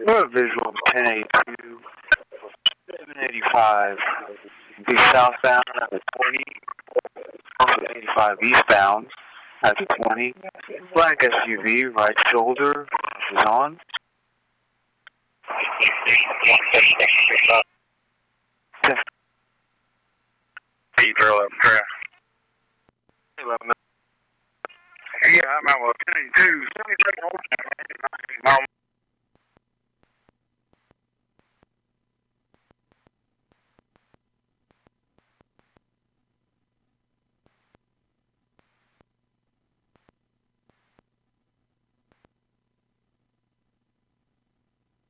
We're a visual of 1082, 785, be southbound at the 20, 85 eastbound at the 20, black SUV, right shoulder is on. Pedro up there. Yeah, I'm at 1082.